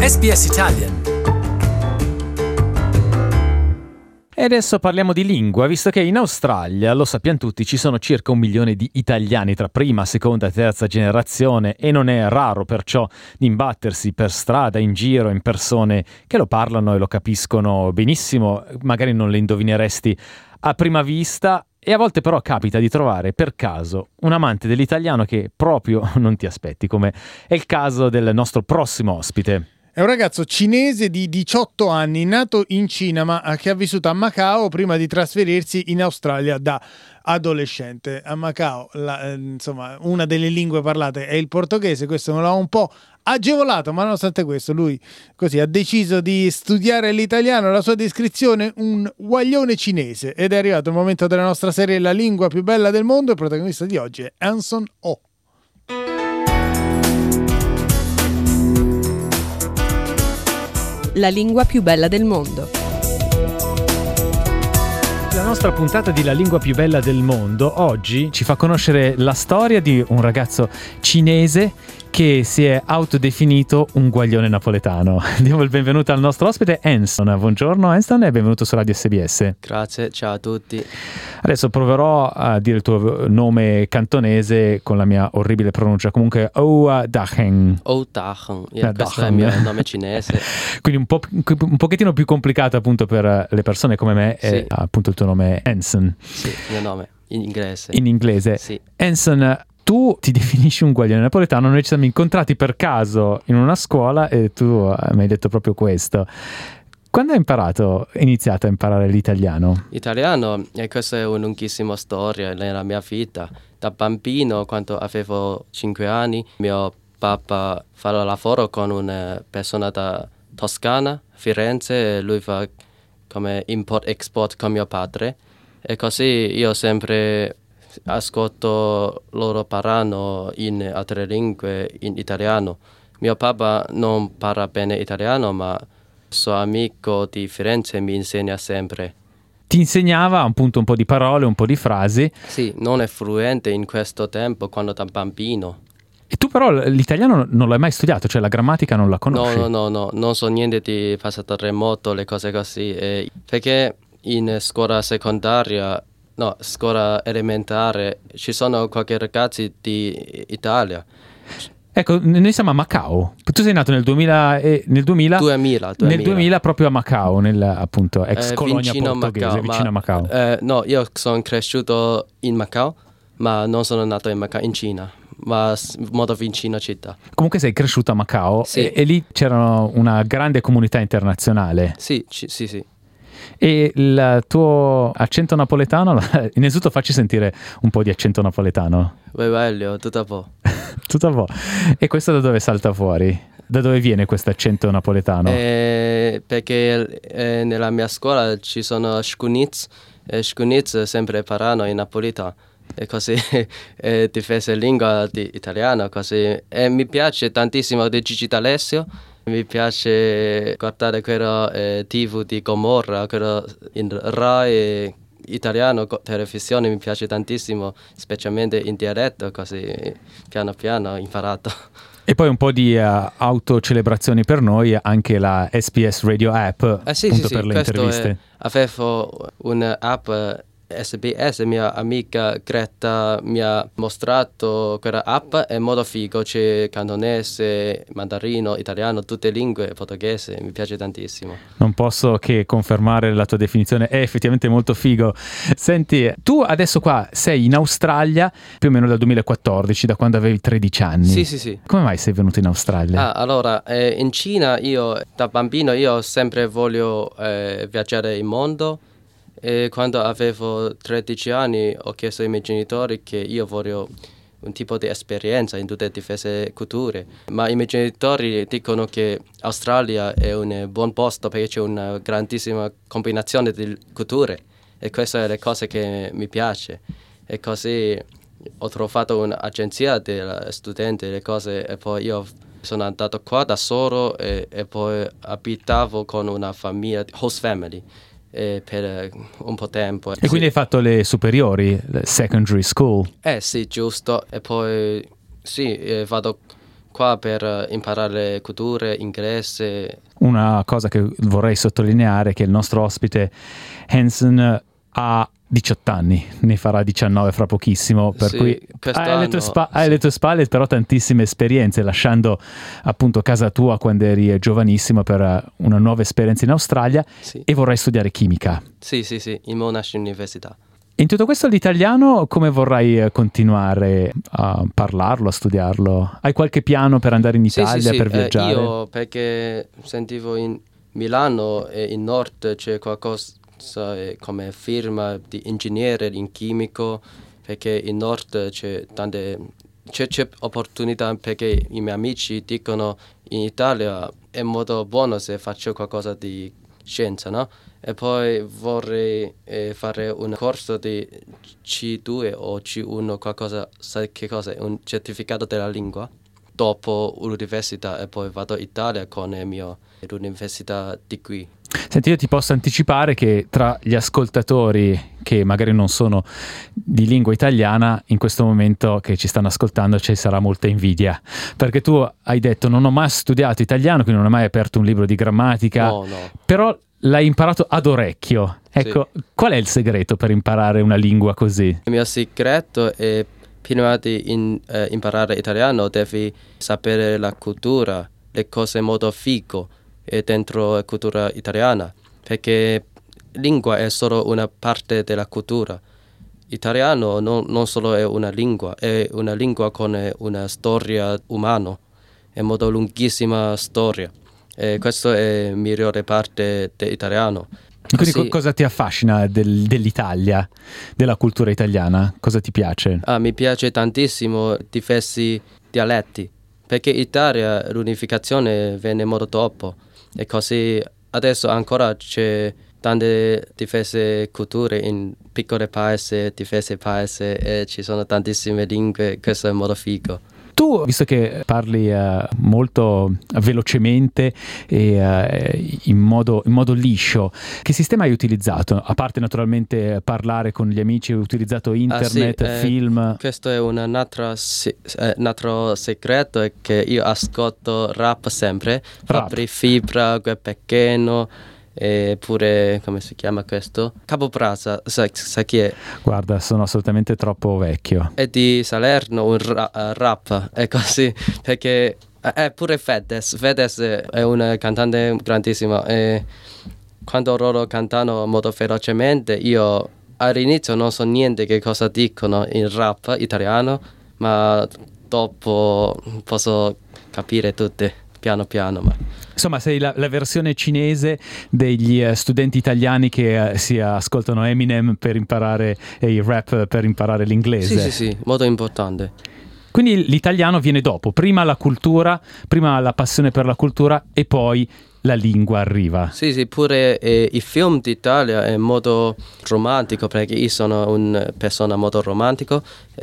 SBS Italian. E adesso parliamo di lingua, visto che in Australia, lo sappiamo tutti, ci sono circa 1 milione di italiani tra prima, seconda e terza generazione e non è raro perciò imbattersi per strada, in giro, in persone che lo parlano e lo capiscono benissimo, magari non le indovineresti a prima vista. E a volte però capita di trovare per caso un amante dell'italiano che proprio non ti aspetti, come è il caso del nostro prossimo ospite. È un ragazzo cinese di 18 anni, nato in Cina ma che ha vissuto a Macao prima di trasferirsi in Australia da adolescente. A Macao, una delle lingue parlate è il portoghese, questo me l'ha un po' agevolato, ma nonostante questo lui così ha deciso di studiare l'italiano. La sua descrizione, un guaglione cinese, ed è arrivato il momento della nostra serie La lingua più bella del mondo. Il protagonista di oggi è Anson Oh. La lingua più bella del mondo. La nostra puntata di La lingua più bella del mondo oggi ci fa conoscere la storia di un ragazzo cinese che si è autodefinito un guaglione napoletano. Diamo il benvenuto al nostro ospite Anson. Buongiorno Anson e benvenuto su Radio SBS. Grazie, ciao a tutti. Adesso proverò a dire il tuo nome cantonese con la mia orribile pronuncia. Comunque Oua Dachen. Oua Dachen, questo è il mio nome cinese. Quindi un pochettino più complicato appunto per le persone come me. Sì. È appunto il tuo nome Anson. Sì, il mio nome in inglese. In inglese. Sì. Anson, tu ti definisci un guaglione napoletano, noi ci siamo incontrati per caso in una scuola e tu mi hai detto proprio questo. Quando hai iniziato a imparare l'italiano? Italiano, e questa è una lunghissima storia nella mia vita. Da bambino, quando avevo 5 anni, mio papà fa lavoro con una persona da Toscana, Firenze, e lui fa come import-export con mio padre. E così io sempre ascolto loro parlano in altre lingue, in italiano. Mio papà non parla bene italiano, ma suo amico di Firenze mi insegna sempre. Ti insegnava appunto un po' di parole, un po' di frasi? Sì, non è fluente in questo tempo quando da bambino. E tu però l'italiano non l'hai mai studiato, cioè la grammatica non la conosci? No, non so niente di passato remoto, le cose così. Perché in scuola secondaria, scuola elementare, ci sono qualche ragazzi di Italia. Ecco, noi siamo a Macao. Tu sei nato nel 2000 nel 2000 proprio a Macao, appunto ex colonia portoghese, vicino a Macao. No, io sono cresciuto in Macao, ma non sono nato in Macao, in Cina, ma molto vicino a città. Comunque sei cresciuto a Macao, sì. e lì c'era una grande comunità internazionale. Sì. E il tuo accento napoletano, innanzitutto facci sentire un po' di accento napoletano. Bello, tutto a po'. Tutto a po'. E questo da dove salta fuori? Da dove viene questo accento napoletano? Perché nella mia scuola ci sono Scunitz, e Scunitz sempre parlano in napoletano. E così difesa lingua di italiano, così. E mi piace tantissimo di Gigi D'Alessio. Mi piace guardare quello TV di Gomorra, quello in Rai italiano, televisione, mi piace tantissimo, specialmente in dialetto, così piano piano ho imparato. E poi un po' di autocelebrazioni per noi, anche la SBS Radio App, sì, appunto per le interviste. Avevo un'app SBS, mia amica Greta mi ha mostrato quella app, è molto figo, c'è cantonese, mandarino, italiano, tutte lingue, portoghese, mi piace tantissimo. Non posso che confermare la tua definizione, è effettivamente molto figo. Senti, tu adesso qua sei in Australia più o meno dal 2014, da quando avevi 13 anni. Sì. Come mai sei venuto in Australia? Allora, in Cina io da bambino io sempre voglio viaggiare il mondo. E quando avevo 13 anni ho chiesto ai miei genitori che io voglio un tipo di esperienza in tutte le diverse culture, ma i miei genitori dicono che Australia è un buon posto perché c'è una grandissima combinazione di culture e queste è le cose che mi piace. E così ho trovato un'agenzia di studenti, le cose, e poi io sono andato qua da solo e poi abitavo con una famiglia, host family, per un po' tempo. E quindi hai fatto le superiori, le secondary school? Sì, giusto. E poi vado qua per imparare le culture inglese. Una cosa che vorrei sottolineare è che il nostro ospite Hansen ha 18 anni, ne farà 19 fra pochissimo, per Sì, cui hai alle tue spalle però tantissime esperienze, lasciando appunto casa tua quando eri giovanissimo per una nuova esperienza in Australia, Sì. e vorrai studiare chimica. Sì, in Monash Università. In tutto questo l'italiano come vorrai continuare a parlarlo, a studiarlo? Hai qualche piano per andare in Italia, per viaggiare? Io perché sentivo in Milano e in nord c'è qualcosa come firma di ingegnere in chimico, perché in nord c'è opportunità, perché i miei amici dicono in Italia è molto buono se faccio qualcosa di scienza, no? E poi vorrei fare un corso di C2 o C1, qualcosa, sai che cosa è? Un certificato della lingua. Dopo l'università e poi vado in Italia con l'università di qui. Senti, io ti posso anticipare che tra gli ascoltatori che magari non sono di lingua italiana, in questo momento che ci stanno ascoltando ci sarà molta invidia, perché tu hai detto non ho mai studiato italiano, quindi non ho mai aperto un libro di grammatica, No. però l'hai imparato ad orecchio. Ecco, sì. Qual è il segreto per imparare una lingua così? Il mio segreto è prima di imparare italiano devi sapere la cultura, le cose molto figo dentro la cultura italiana, perché lingua è solo una parte della cultura. Italiano non solo è una lingua con una storia umana, è molto lunghissima storia. E questa è la migliore parte dell'italiano. Quindi cosa ti affascina dell'Italia, della cultura italiana? Cosa ti piace? Mi piace tantissimo diversi dialetti, perché in Italia l'unificazione venne molto dopo e così adesso ancora c'è tante diverse culture in piccoli paesi, diversi paesi, e ci sono tantissime lingue, questo è molto figo. Tu, visto che parli molto velocemente e in modo liscio, che sistema hai utilizzato? A parte naturalmente parlare con gli amici, hai utilizzato internet, film? Questo è un altro segreto, è che io ascolto rap sempre, Fabri Fibra, Gue Pequeno, e pure, come si chiama questo? Capo Plaza, sai chi è? Guarda, sono assolutamente troppo vecchio. È di Salerno, un rap, è così, perché è pure Fedez è un cantante grandissimo, e quando loro cantano molto velocemente io all'inizio non so niente che cosa dicono in rap italiano, ma dopo posso capire tutte piano piano. Insomma, sei la versione cinese degli studenti italiani che si ascoltano Eminem per imparare il rap, per imparare l'inglese. Sì, molto importante. Quindi l'italiano viene dopo, prima la cultura, prima la passione per la cultura e poi la lingua arriva. Sì, pure i film d'Italia è molto romantico, perché io sono una persona molto romantico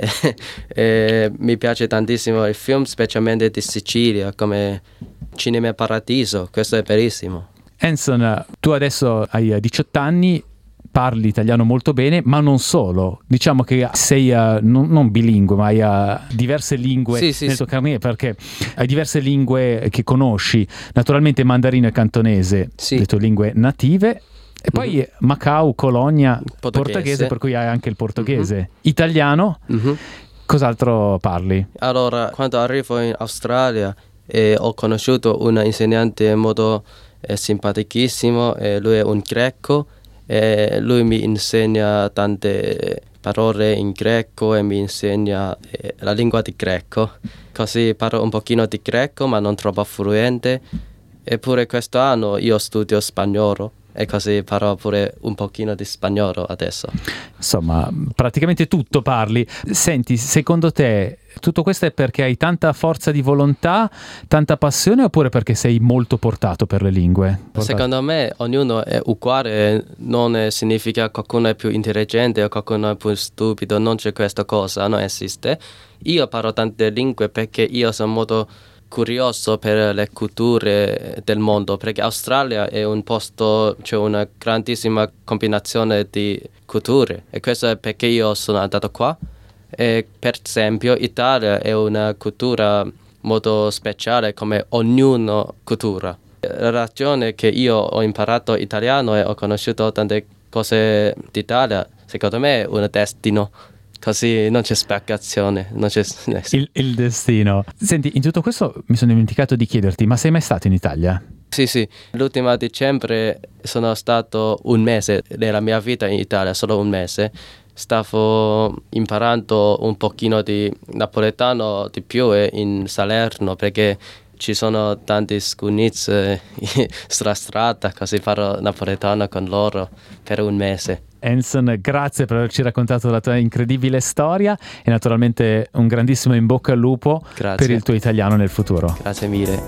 e mi piace tantissimo il film, specialmente di Sicilia, come Cinema Paradiso, questo è verissimo. Hansen, tu adesso hai 18 anni, parli italiano molto bene, ma non solo. Diciamo che sei non bilingue, ma hai diverse lingue nel tuo carnet, perché hai diverse lingue che conosci, naturalmente mandarino e cantonese, le tue lingue native, e poi Macau, Colonia, portoghese, per cui hai anche il portoghese. Italiano, cos'altro parli? Allora, quando arrivo in Australia ho conosciuto un insegnante molto simpaticissimo, lui è un greco, e lui mi insegna tante parole in greco e mi insegna la lingua di greco, così parlo un pochino di greco ma non troppo fluente. Eppure questo anno io studio spagnolo e così parlo pure un pochino di spagnolo adesso. Insomma, praticamente tutto parli. Senti, secondo te tutto questo è perché hai tanta forza di volontà, tanta passione, oppure perché sei molto portato per le lingue? Secondo me ognuno è uguale, non significa qualcuno è più intelligente o qualcuno è più stupido, non c'è questa cosa, non esiste. Io parlo tante lingue perché io sono molto curioso per le culture del mondo, perché Australia è un posto, c'è una grandissima combinazione di culture, e questo è perché io sono andato qua. E per esempio Italia è una cultura molto speciale come ognuno cultura. La ragione che io ho imparato italiano e ho conosciuto tante cose d'Italia, secondo me è un destino. Così non c'è spiegazione, non c'è... Il destino. Senti, in tutto questo mi sono dimenticato di chiederti, ma sei mai stato in Italia? Sì, l'ultimo dicembre sono stato un mese della mia vita in Italia, solo un mese. Stavo imparando un pochino di napoletano di più in Salerno perché ci sono tanti scuniz sulla strada, così parlo napoletano con loro per un mese. Enson, grazie per averci raccontato la tua incredibile storia e naturalmente un grandissimo in bocca al lupo per il tuo italiano nel futuro. Grazie mille.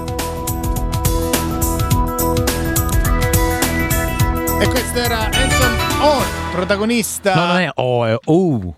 E questo era Enson On, protagonista. No, non è è Oh.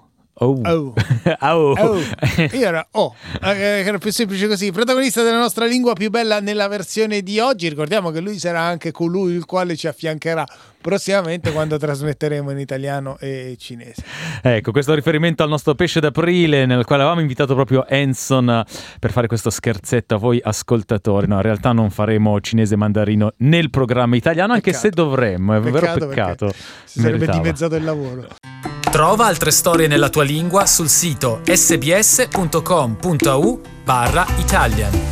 Io era era più semplice così. Protagonista della nostra lingua più bella nella versione di oggi. Ricordiamo che lui sarà anche colui il quale ci affiancherà prossimamente quando trasmetteremo in italiano e cinese. Ecco, questo riferimento al nostro pesce d'aprile, nel quale avevamo invitato proprio Enson per fare questo scherzetto a voi ascoltatori. No, in realtà non faremo cinese mandarino nel programma italiano, anche se dovremmo, è vero peccato. Si sarebbe dimezzato il lavoro. Trova altre storie nella tua lingua sul sito sbs.com.au/Italian.